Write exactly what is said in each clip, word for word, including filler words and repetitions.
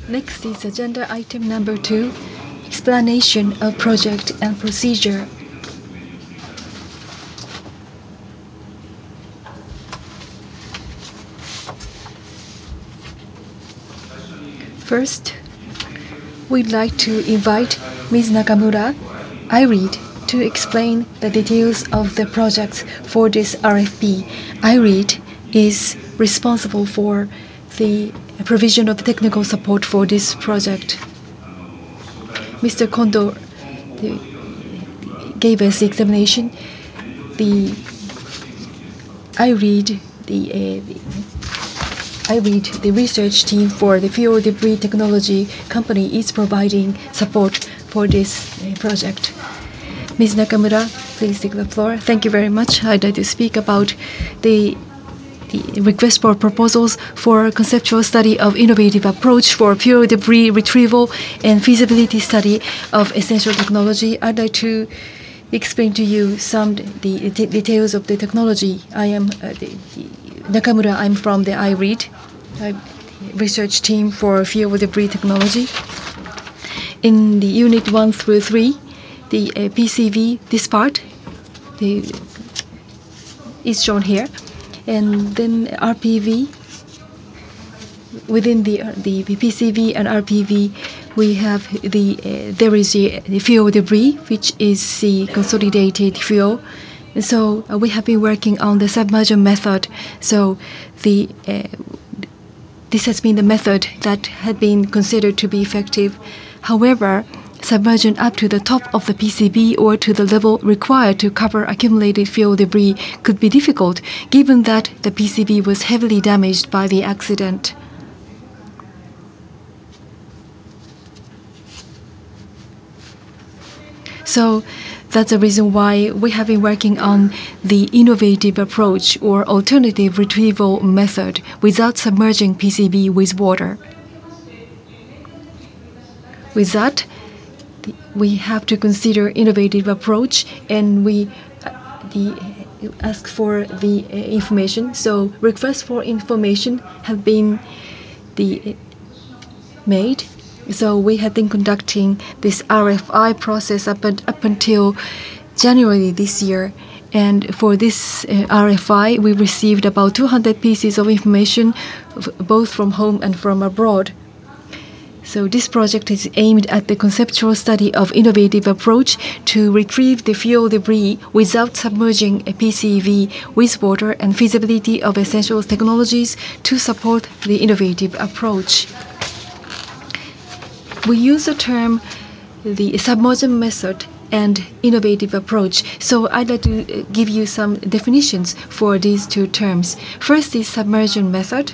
Next is agenda item number two, explanation of project and procedure. First, we'd like to invite Miz Nakamura, I R E A D, to explain the details of the projects for this R F P. I R E A D is responsible for the provision of technical support for this project. Mister Kondo the, gave us the examination. The I R E A D, the, uh, the I R E A D, the research team for the fuel debris technology company, is providing support for this uh, project. Miz Nakamura, please take the floor. Thank you very much. I'd like to speak about the, the request for proposals for conceptual study of innovative approach for fuel debris retrieval and feasibility study of essential technology. I'd like to explain to you some the, the details of the technology. I am uh, the, the Nakamura. I'm from the I R E A D uh, research team for fuel debris technology. In the unit one through three, the uh, P C V, this part, the, is shown here, and then R P V. Within the the P C V and R P V, we have the uh, there is the, the fuel debris, which is the consolidated fuel. And so uh, we have been working on the submersion method. So the uh, this has been the method that had been considered to be effective. However, submersion up to the top of the P C B or to the level required to cover accumulated fuel debris could be difficult, given that the P C B was heavily damaged by the accident. So that's the reason why we have been working on the innovative approach or alternative retrieval method without submerging P C B with water. With that, we have to consider innovative approach, and we uh, the, uh, ask for the uh, information. So requests for information have been the, uh, made. So we have been conducting this R F I process up, and, up until January this year. And for this uh, R F I, we received about two hundred pieces of information, both from home and from abroad. So this project is aimed at the conceptual study of innovative approach to retrieve the fuel debris without submerging a P C V with water, and feasibility of essential technologies to support the innovative approach. We use the term the submersion method and innovative approach. So I'd like to give you some definitions for these two terms. First is submersion method.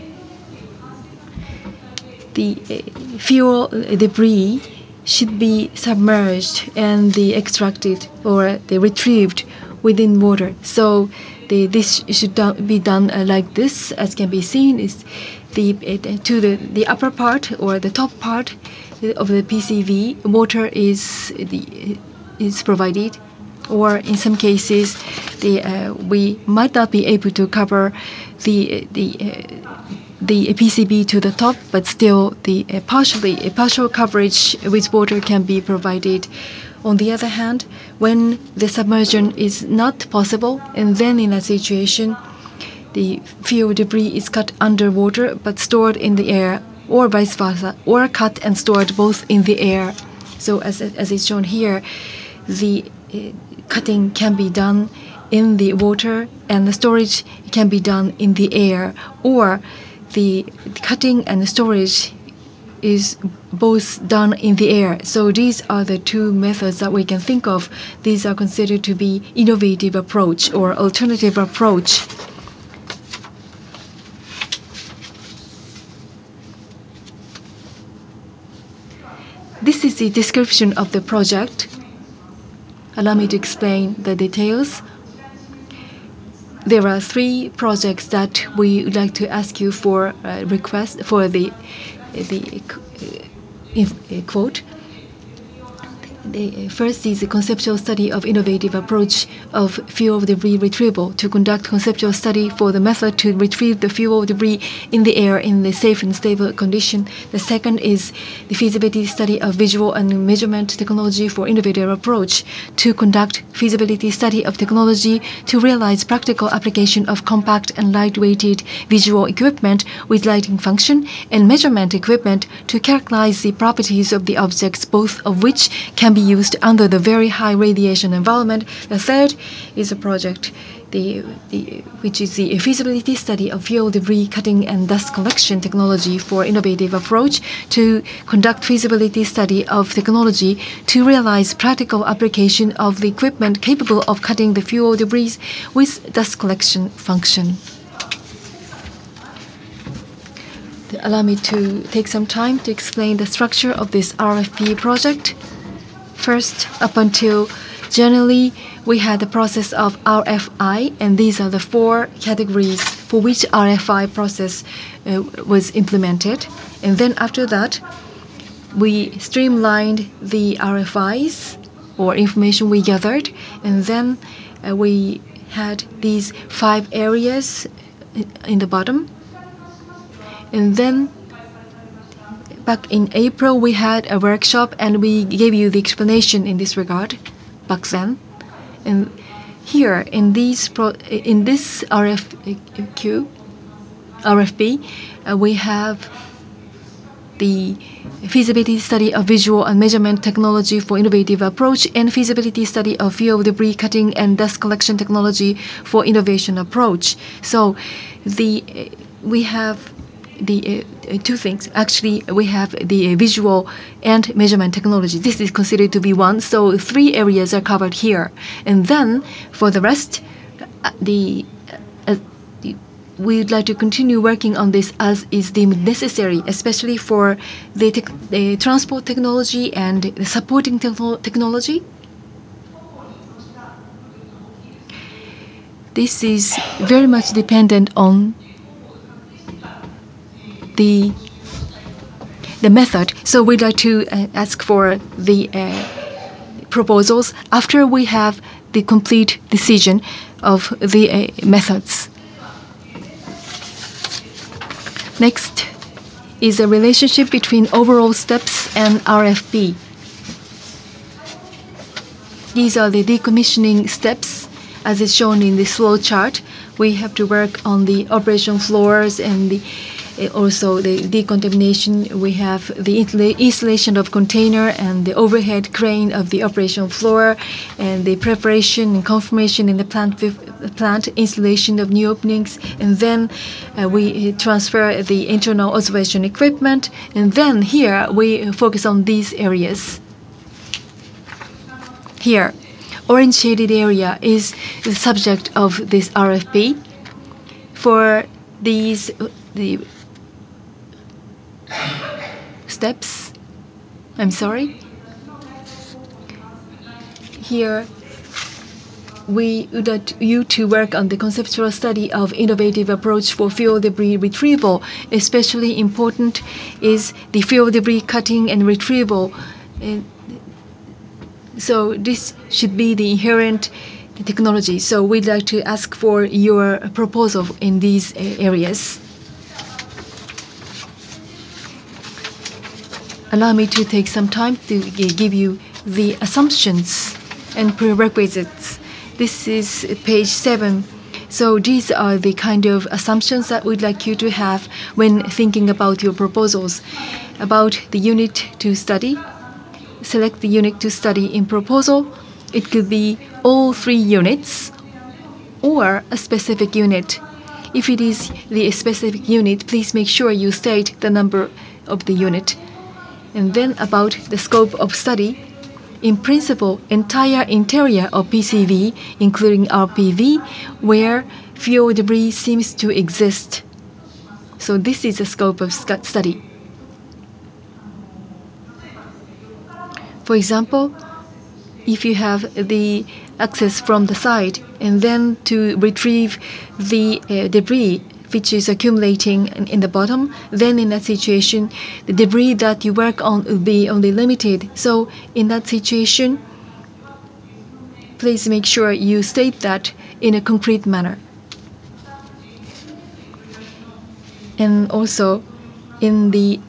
The uh, fuel debris should be submerged and the extracted or the retrieved within water. So the, this should do, be done uh, like this, as can be seen. Is the uh, to the, the upper part or the top part of the P C V, water is the is provided, or in some cases, the uh, we might not be able to cover the the. Uh, the P C B to the top, but still the uh, partially a partial coverage with water can be provided. On the other hand, when the submersion is not possible, and then in a situation, the fuel debris is cut underwater but stored in the air, or vice versa, or cut and stored both in the air. So as as is shown here, the uh, cutting can be done in the water, and the storage can be done in the air, or the cutting and storage is both done in the air. So these are the two methods that we can think of. These are considered to be innovative approach or alternative approach. This is the description of the project. Allow me to explain the details. There are three projects that we would like to ask you for a request for the the uh, if, uh, quote. the first is the conceptual study of innovative approach of fuel debris retrieval to conduct conceptual study for the method to retrieve the fuel debris in the air in a safe and stable condition. The second is the feasibility study of visual and measurement technology for innovative approach to conduct feasibility study of technology to realize practical application of compact and lightweighted visual equipment with lighting function and measurement equipment to characterize the properties of the objects, both of which can be used under the very high radiation environment. The third is a project the, the, which is the feasibility study of fuel debris cutting and dust collection technology for innovative approach to conduct feasibility study of technology to realize practical application of the equipment capable of cutting the fuel debris with dust collection function. Allow me to take some time to explain the structure of this R F P project. First, up until January, we had the process of R F I, and these are the four categories for which R F I process uh, was implemented. And then after that, we streamlined the R F Is, or information we gathered, and then uh, we had these five areas in the bottom. And then back in April, we had a workshop, and we gave you the explanation in this regard back then. And here in these pro in this R F Q, R F P, uh, we have the feasibility study of visual and measurement technology for innovative approach and feasibility study of fuel debris cutting and dust collection technology for innovation approach. So the uh, we have the uh, two things. Actually, we have the uh, visual and measurement technology. This is considered to be one, so three areas are covered here. And then for the rest, uh, the, uh, the we would like to continue working on this as is deemed necessary, especially for the, tech, the transport technology and the supporting techno technology. This is very much dependent on the the method. So we'd like to uh, ask for the uh, proposals after we have the complete decision of the uh, methods. Next is a relationship between overall steps and R F P. These are the decommissioning steps as is shown in this flow chart. We have to work on the operation floors and the also the decontamination. We have the installation of container and the overhead crane of the operation floor, and the preparation and confirmation in the plant plant installation of new openings, and then uh, we transfer the internal observation equipment, and then here we focus on these areas. Here, orange shaded area is the subject of this R F P. For these the steps, I'm sorry. Here, we would like you to work on the conceptual study of innovative approach for fuel debris retrieval. Especially important is the fuel debris cutting and retrieval. And so this should be the inherent technology. So we'd like to ask for your proposal in these areas. Allow me to take some time to give you the assumptions and prerequisites. This is page seven. So these are the kind of assumptions that we'd like you to have when thinking about your proposals. About the unit to study, select the unit to study in proposal. It could be all three units or a specific unit. If it is the specific unit, please make sure you state the number of the unit. And then about the scope of study. In principle, entire interior of P C V, including R P V, where fuel debris seems to exist. So this is the scope of study. For example, if you have the access from the side and then to retrieve the uh, debris which is accumulating in, in the bottom, then in that situation, the debris that you work on will be only limited. So in that situation, please make sure you state that in a concrete manner. And also, in the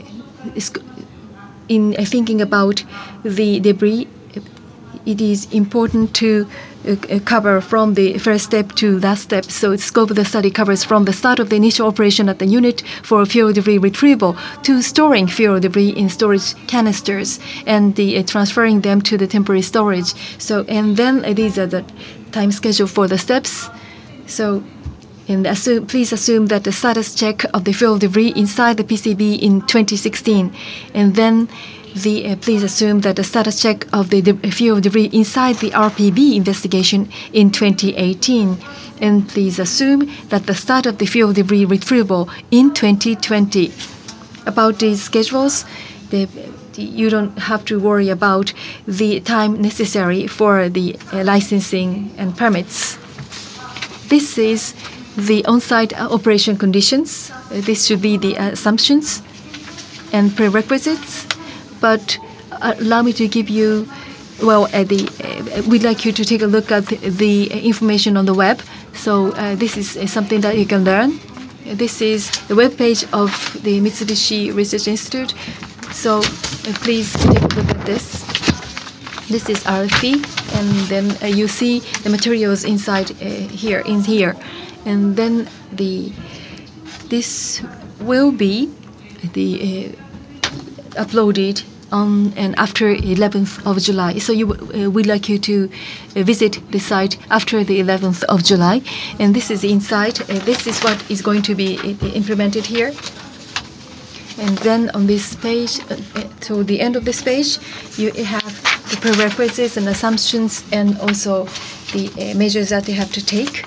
in thinking about the debris, it is important to uh, cover from the first step to last step. So the scope of the study covers from the start of the initial operation at the unit for fuel debris retrieval to storing fuel debris in storage canisters and the, uh, transferring them to the temporary storage. So and then uh, these are the time schedule for the steps. So and assume, please assume that the status check of the fuel debris inside the P C B in twenty sixteen, and then the uh, please assume that the status check of the de fuel debris inside the R P B investigation in twenty eighteen, and please assume that the start of the fuel debris retrieval in twenty twenty. About these schedules, the, the, you don't have to worry about the time necessary for the uh, licensing and permits. This is the on-site operation conditions. Uh, this should be the assumptions and prerequisites. But uh, allow me to give you, well, uh, the, uh, we'd like you to take a look at the, the information on the web. So uh, this is uh, something that you can learn. This is the web page of the Mitsubishi Research Institute. So uh, please take a look at this. This is R F P, and then uh, you see the materials inside uh, here, in here. And then the this will be the uh, uploaded on and after eleventh of July. So you uh, we'd like you to uh, visit the site after the eleventh of July. And this is the inside. Uh, this is what is going to be uh, implemented here. And then on this page, uh, to the end of this page, you have the prerequisites and assumptions, and also the uh, measures that you have to take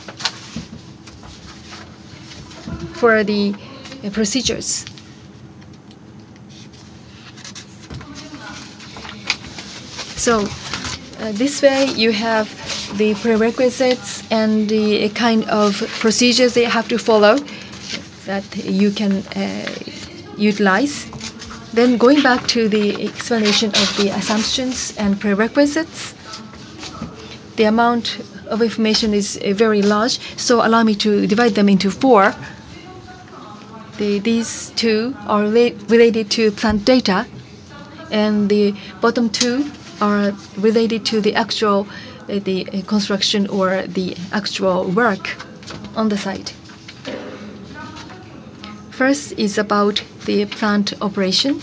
for the uh, procedures. So uh, this way you have the prerequisites and the kind of procedures that you have to follow that you can uh, utilize. Then going back to the explanation of the assumptions and prerequisites, the amount of information is uh, very large, so allow me to divide them into four. The, these two are related to plant data, and the bottom two are related to the actual uh, the uh, construction or the actual work on the site. First is about the plant operation.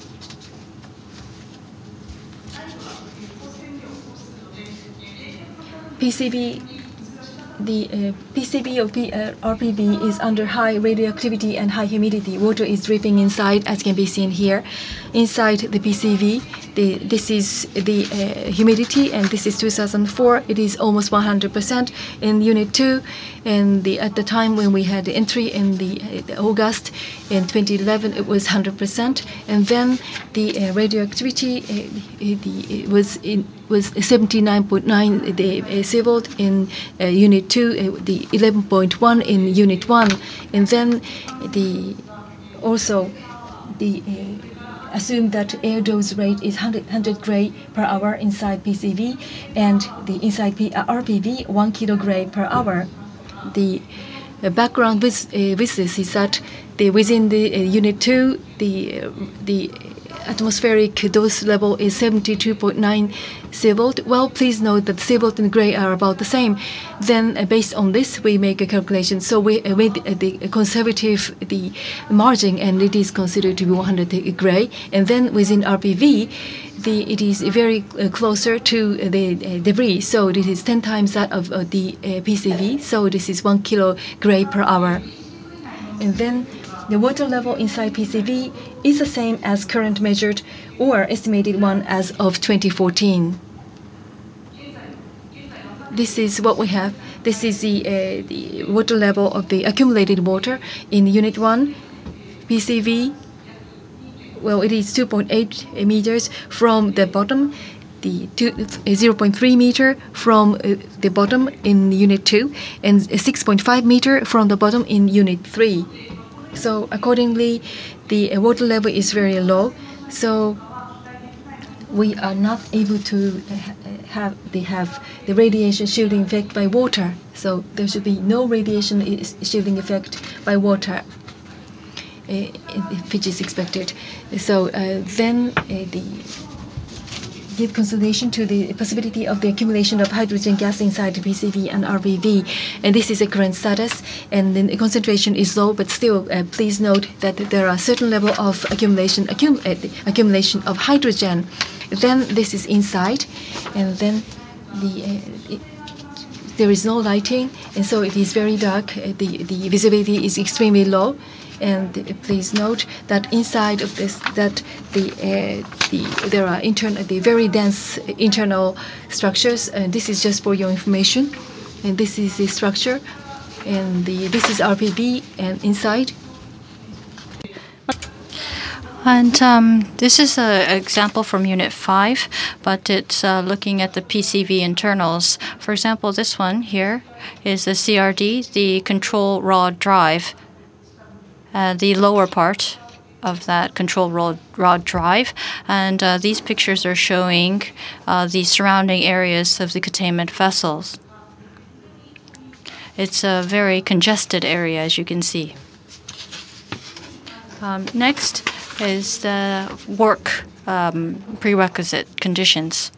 P C B, the uh, P C B or P, uh, R P B is under high radioactivity and high humidity. Water is dripping inside, as can be seen here. Inside the P C B, the, this is the uh, humidity, and this is two thousand four. It is almost one hundred percent in Unit two. And the, at the time when we had the entry in the, uh, the August in twenty eleven, it was one hundred percent. And then the uh, radioactivity uh, the, it was in was seventy-nine point nine the uh, civil in uh, Unit two, uh, the eleven point one in Unit one, and then the also the uh, assume that air dose rate is one hundred gray per hour inside P C V, and the inside P uh, R P V one kilo gray per hour. The uh, background with uh, with this is that the within the uh, Unit two, the uh, the atmospheric dose level is seventy-two point nine sievert. Well, please note that sievert and gray are about the same. Then, uh, based on this, we make a calculation. So we uh, made uh, the conservative the margin, and it is considered to be one hundred gray. And then within R P V, the it is very uh, closer to the uh, debris. So this is ten times that of uh, the uh, P C V. So this is one kilo gray per hour. And then the water level inside P C V is the same as current measured or estimated one as of twenty fourteen. This is what we have. This is the, uh, the water level of the accumulated water in Unit one. P C V, well, it is two point eight meters from the bottom. the zero point three meter from uh, the bottom in Unit two and six point five meter from the bottom in Unit three. So accordingly, the uh, water level is very low. So we are not able to have the have the radiation shielding effect by water. So there should be no radiation shielding effect by water, uh, which is expected. So uh, then uh, the give consideration to the possibility of the accumulation of hydrogen gas inside the P C V and R V V, and this is the current status. And then the concentration is low, but still, uh, please note that there are certain level of accumulation accum uh, accumulation of hydrogen. Then this is inside, and then the uh, it, there is no lighting, and so it is very dark. Uh, the the visibility is extremely low. And please note that inside of this, that the uh, the there are internal, the very dense internal structures. And this is just for your information. And this is the structure, and the this is R P V, and inside. And um, this is an example from Unit five, but it's uh, looking at the P C V internals. For example, this one here is the C R D, the control rod drive. Uh, the lower part of that control rod, rod drive. And uh, these pictures are showing uh, the surrounding areas of the containment vessels. It's a very congested area, as you can see. Um, next is the work um, prerequisite conditions.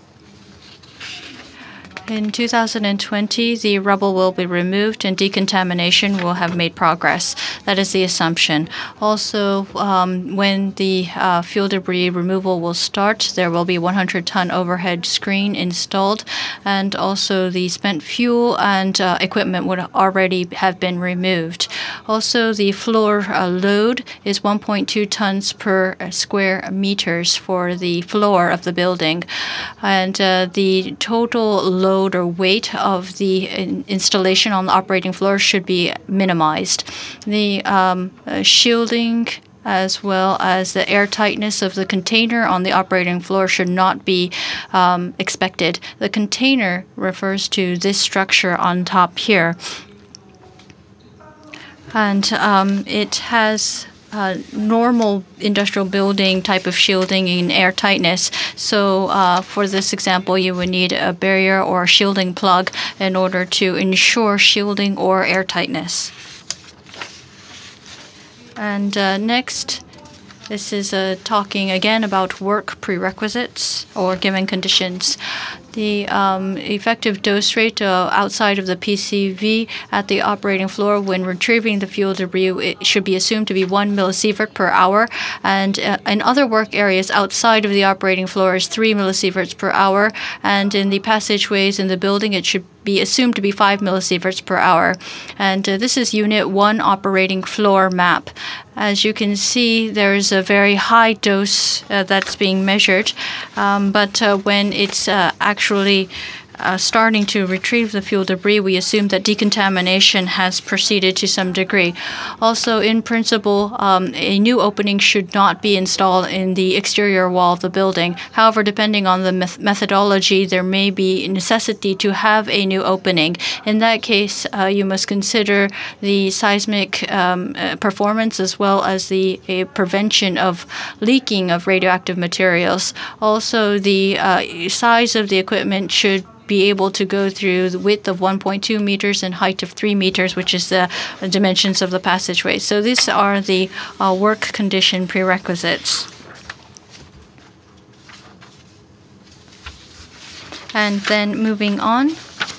In two thousand twenty, the rubble will be removed and decontamination will have made progress. That is the assumption. Also, um, when the uh, fuel debris removal will start, there will be one hundred ton overhead screen installed, and also the spent fuel and uh, equipment would already have been removed. Also, the floor uh, load is one point two tons per square meters for the floor of the building, and uh, the total load or weight of the in installation on the operating floor should be minimized. The um, uh, shielding as well as the airtightness of the container on the operating floor should not be um, expected. The container refers to this structure on top here. And um, it has Uh, normal industrial building type of shielding and airtightness. So uh, for this example, you would need a barrier or a shielding plug in order to ensure shielding or airtightness. And uh, next, this is uh, talking again about work prerequisites or given conditions. The um, effective dose rate uh, outside of the P C V at the operating floor when retrieving the fuel debris, it should be assumed to be one millisievert per hour. And uh, in other work areas outside of the operating floor is three millisieverts per hour. And in the passageways in the building, it should be assumed to be five millisieverts per hour. And uh, this is Unit one operating floor map. As you can see, there is a very high dose uh, that's being measured. Um, but uh, when it's uh, actually uh, starting to retrieve the fuel debris, we assume that decontamination has proceeded to some degree. Also, in principle, um, a new opening should not be installed in the exterior wall of the building. However, depending on the met methodology, there may be necessity to have a new opening. In that case, uh, you must consider the seismic um, uh, performance as well as the uh, prevention of leaking of radioactive materials. Also, the uh, size of the equipment should be able to go through the width of one point two meters and height of three meters, which is the dimensions of the passageway. So these are the uh, work condition prerequisites. And then moving on,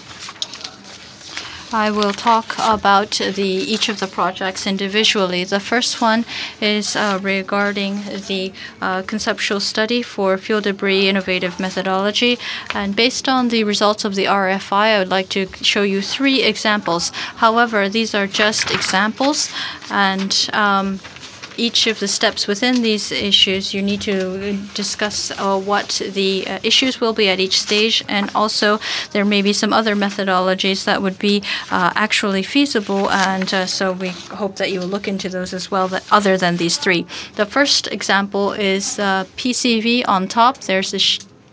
I will talk about the each of the projects individually. The first one is uh, regarding the uh, conceptual study for fuel debris innovative methodology. And based on the results of the R F I, I would like to show you three examples. However, these are just examples, and um, each of the steps within these issues, you need to discuss uh, what the uh, issues will be at each stage, and also there may be some other methodologies that would be uh, actually feasible, and uh, so we hope that you will look into those as well, that other than these three. The first example is uh, P C V on top. There's the sh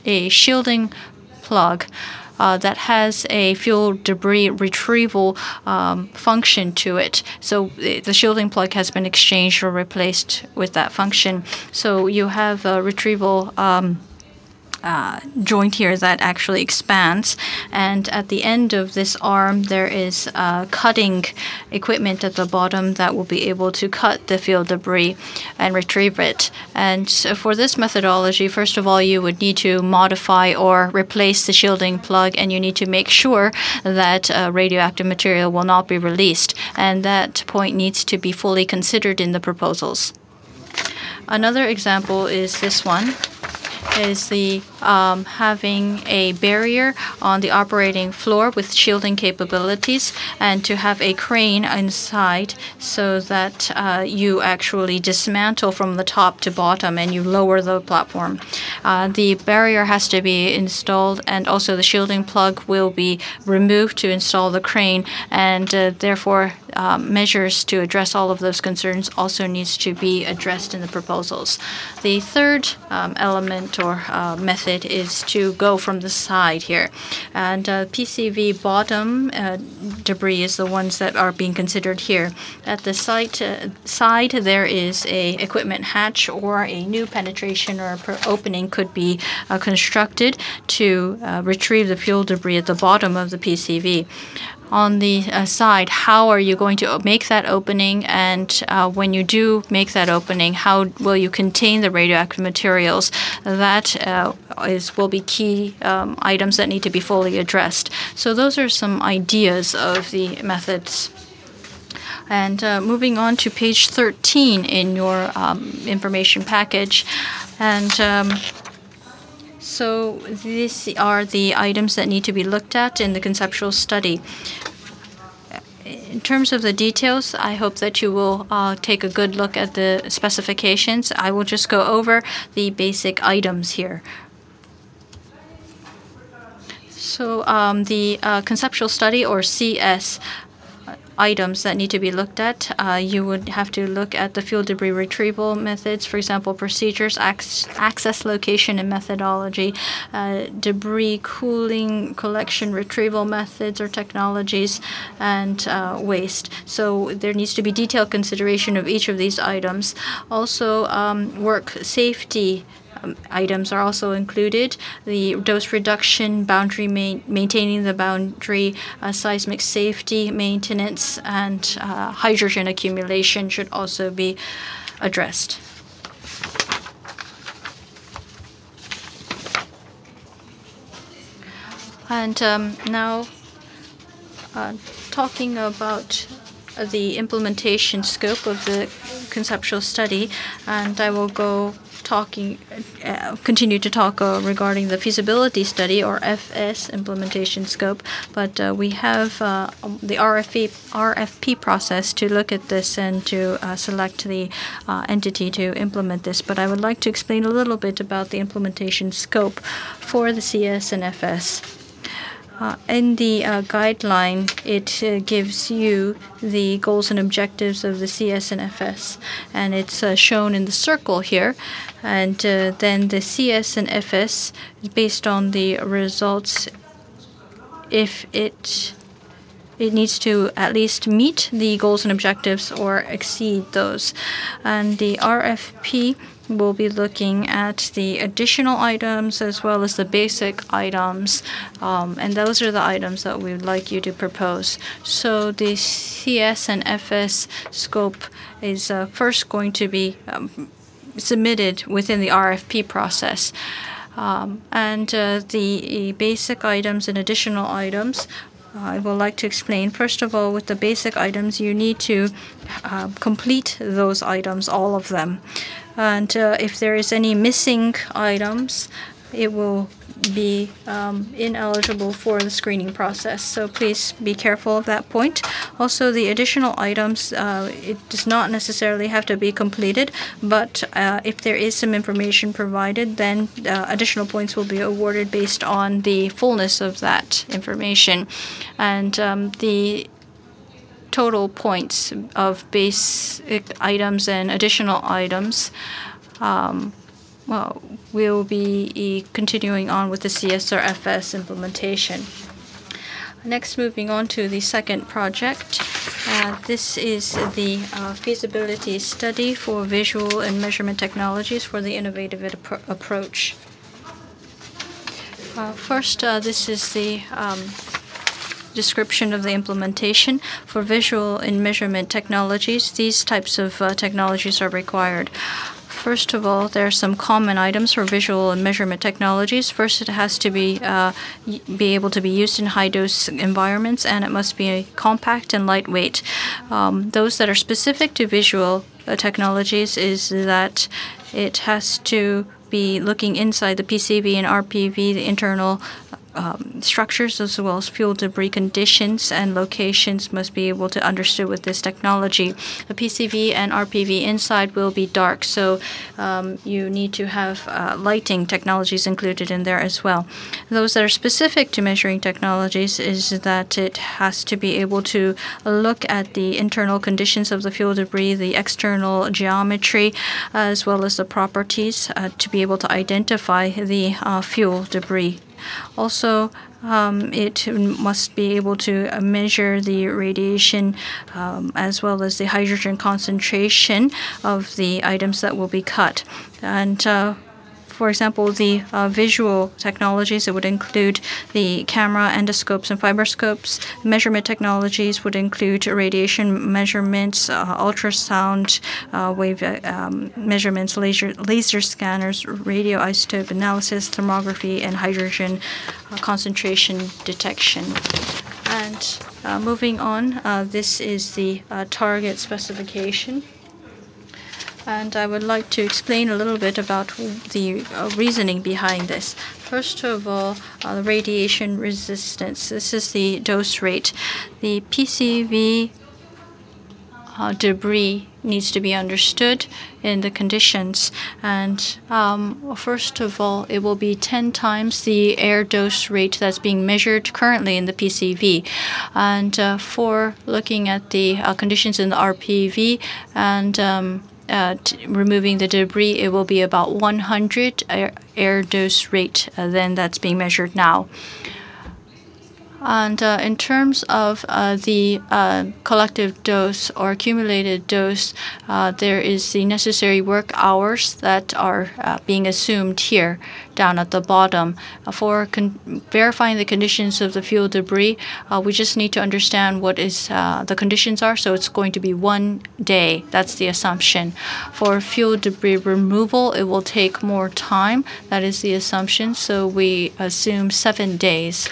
a shielding plug Uh, that has a fuel debris retrieval um, function to it. So the shielding plug has been exchanged or replaced with that function. So you have a retrieval um, Uh, joint here that actually expands, and at the end of this arm there is uh, cutting equipment at the bottom that will be able to cut the fuel debris and retrieve it. And so for this methodology, first of all, you would need to modify or replace the shielding plug, and you need to make sure that uh, radioactive material will not be released, and that point needs to be fully considered in the proposals. Another example is this one. Is the um, having a barrier on the operating floor with shielding capabilities, and to have a crane inside so that uh, you actually dismantle from the top to bottom and you lower the platform. Uh, the barrier has to be installed, and also the shielding plug will be removed to install the crane, and uh, therefore um, measures to address all of those concerns also needs to be addressed in the proposals. The third um, element or uh, method is to go from the side here. And uh, P C V bottom uh, debris is the ones that are being considered here. At the side, uh, side there is a equipment hatch, or a new penetration or opening could be uh, constructed to uh, retrieve the fuel debris at the bottom of the P C V. On the uh, side, how are you going to make that opening? And uh, when you do make that opening, how will you contain the radioactive materials? That uh, is will be key um, items that need to be fully addressed. So those are some ideas of the methods. And uh, moving on to page thirteen in your um, information package. And um, So these are the items that need to be looked at in the conceptual study. In terms of the details, I hope that you will uh, take a good look at the specifications. I will just go over the basic items here. So um, the uh, conceptual study, or C S, items that need to be looked at. Uh, you would have to look at the fuel debris retrieval methods, for example, procedures, ac access location and methodology, uh, debris cooling, collection, retrieval methods or technologies, and uh, waste. So there needs to be detailed consideration of each of these items. Also, um, work safety Um, items are also included. The dose reduction, boundary ma maintaining the boundary, uh, seismic safety maintenance, and uh, hydrogen accumulation should also be addressed. And um, now, uh, talking about the implementation scope of the conceptual study, and I will go talking, uh, continue to talk uh, regarding the feasibility study, or F S, implementation scope. But uh, we have uh, the R F P, R F P process to look at this and to uh, select the uh, entity to implement this. But I would like to explain a little bit about the implementation scope for the C S and F S. Uh, in the uh, guideline, it uh, gives you the goals and objectives of the C S and F S, and it's uh, shown in the circle here. And uh, then the C S and F S, based on the results, if it it needs to at least meet the goals and objectives or exceed those. And the R F P will be looking at the additional items as well as the basic items, um, and those are the items that we would like you to propose. So the C S and F S scope is uh, first going to be um, submitted within the R F P process. Um, and uh, the basic items and additional items, I would like to explain. First of all, with the basic items, you need to uh, complete those items, all of them. And uh, if there is any missing items, it will be um, ineligible for the screening process. So please be careful of that point. Also, the additional items, uh, it does not necessarily have to be completed, but uh, if there is some information provided, then uh, additional points will be awarded based on the fullness of that information. And um, the total points of basic items and additional items um, well, we'll be continuing on with the C S R F S implementation. Next, moving on to the second project. Uh, this is the uh, feasibility study for visual and measurement technologies for the innovative ap approach. Uh, first, uh, this is the um, description of the implementation. For visual and measurement technologies, these types of uh, technologies are required. First of all, there are some common items for visual and measurement technologies. First, it has to be uh, be able to be used in high-dose environments, and it must be compact and lightweight. Um, those that are specific to visual uh, technologies is that it has to be looking inside the P C V and R P V, the internal Um, structures as well as fuel debris conditions and locations must be able to understood with this technology. The P C V and R P V inside will be dark, so um, you need to have uh, lighting technologies included in there as well. Those that are specific to measuring technologies is that it has to be able to look at the internal conditions of the fuel debris, the external geometry, uh, as well as the properties uh, to be able to identify the uh, fuel debris. Also, um, it must be able to measure the radiation um, as well as the hydrogen concentration of the items that will be cut. And uh, for example, the uh, visual technologies, it would include the camera, endoscopes, and fiberscopes. Measurement technologies would include radiation measurements, uh, ultrasound uh, wave um, measurements, laser, laser scanners, radioisotope analysis, thermography, and hydrogen uh, concentration detection. And uh, moving on, uh, this is the uh, target specification. And I would like to explain a little bit about the uh, reasoning behind this. First of all, uh, radiation resistance. This is the dose rate. The P C V uh, debris needs to be understood in the conditions. And um, first of all, it will be ten times the air dose rate that's being measured currently in the P C V. And uh, for looking at the uh, conditions in the R P V and um, Uh, removing the debris, it will be about one hundred air, air dose rate uh, than that's being measured now. And uh, in terms of uh, the uh, collective dose or accumulated dose, uh, there is the necessary work hours that are uh, being assumed here down at the bottom. Uh, for verifying the conditions of the fuel debris, uh, we just need to understand what is uh, the conditions are. So it's going to be one day. That's the assumption. For fuel debris removal, it will take more time. That is the assumption. So we assume seven days.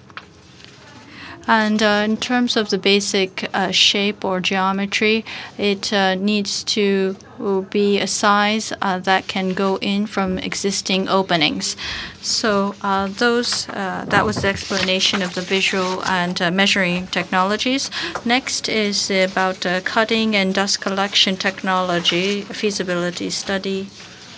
And uh, in terms of the basic uh, shape or geometry, it uh, needs to be a size uh, that can go in from existing openings. So uh, those uh, that was the explanation of the visual and uh, measuring technologies. Next is about uh, cutting and dust collection technology feasibility study.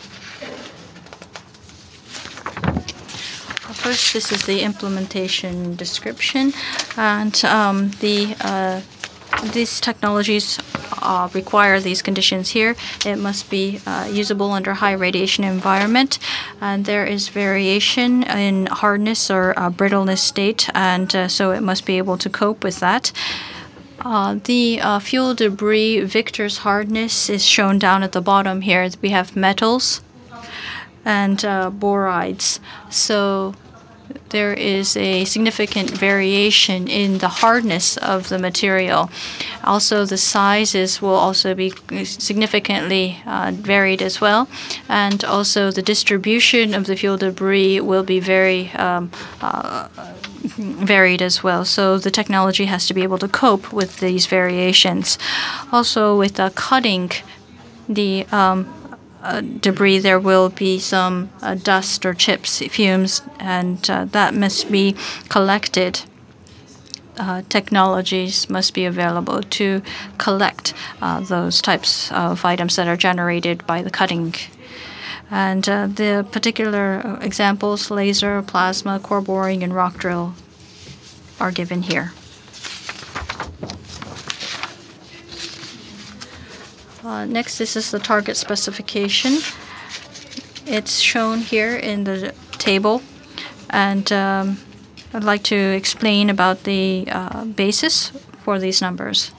First, this is the implementation description, and um, the uh, these technologies uh, require these conditions here. It must be uh, usable under high radiation environment, and there is variation in hardness or uh, brittleness state, and uh, so it must be able to cope with that. Uh, the uh, fuel debris Victor's hardness is shown down at the bottom here. We have metals and uh, borides. So there is a significant variation in the hardness of the material. Also, the sizes will also be significantly uh, varied as well. And also, the distribution of the fuel debris will be very um, uh, varied as well. So the technology has to be able to cope with these variations. Also, with the cutting the um, Uh, debris, there will be some uh, dust or chips, fumes, and uh, that must be collected. Uh, technologies must be available to collect uh, those types of items that are generated by the cutting. And uh, the particular examples, laser, plasma, core boring, and rock drill, are given here. Uh, next, this is the target specification. It's shown here in the table, and um, I'd like to explain about the uh, basis for these numbers.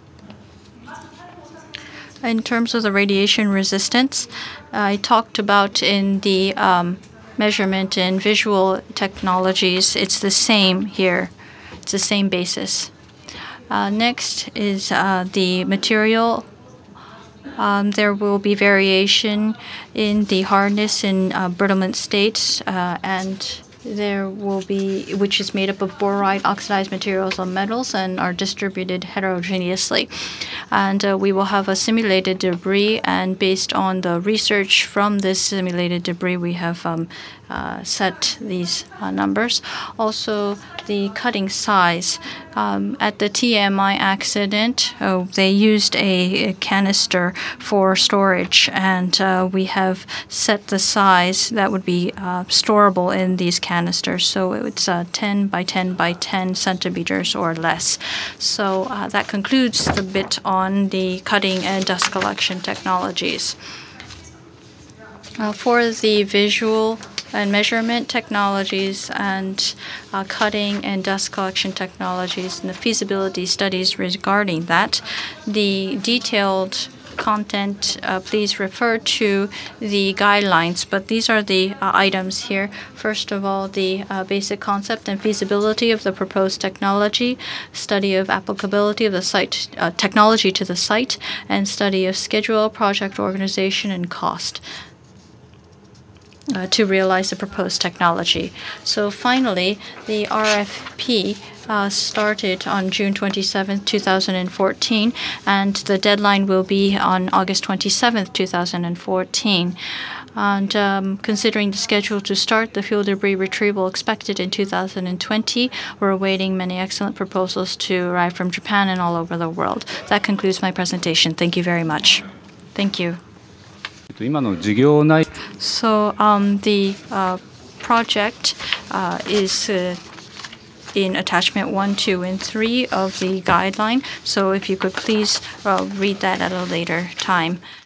In terms of the radiation resistance, I talked about in the um, measurement in visual technologies, it's the same here. It's the same basis. Uh, next is uh, the material. Um, there will be variation in the hardness in uh, brittlement states, uh, and there will be, which is made up of boride oxidized materials on metals and are distributed heterogeneously. And uh, we will have a simulated debris, and based on the research from this simulated debris, we have um, uh, set these uh, numbers. Also, the cutting size. Um, at the T M I accident, oh, they used a, a canister for storage, and uh, we have set the size that would be uh, storable in these canisters. So it's uh, ten by ten by ten centimeters or less. So uh, that concludes the bit on the cutting and dust collection technologies. Uh, for the visual and measurement technologies and uh, cutting and dust collection technologies and the feasibility studies regarding that, the detailed content, uh, please refer to the guidelines. But these are the uh, items here. First of all, the uh, basic concept and feasibility of the proposed technology, study of applicability of the site uh, technology to the site, and study of schedule, project organization, and cost Uh, to realize the proposed technology. So finally, the R F P uh, started on June twenty-seventh, two thousand fourteen, and the deadline will be on August twenty-seventh, two thousand fourteen. And um, considering the schedule to start the field debris retrieval expected in two thousand twenty, we're awaiting many excellent proposals to arrive from Japan and all over the world. That concludes my presentation. Thank you very much. Thank you. So um, the uh, project uh, is uh, in attachment one, two, and three of the guideline. So if you could please uh, read that at a later time.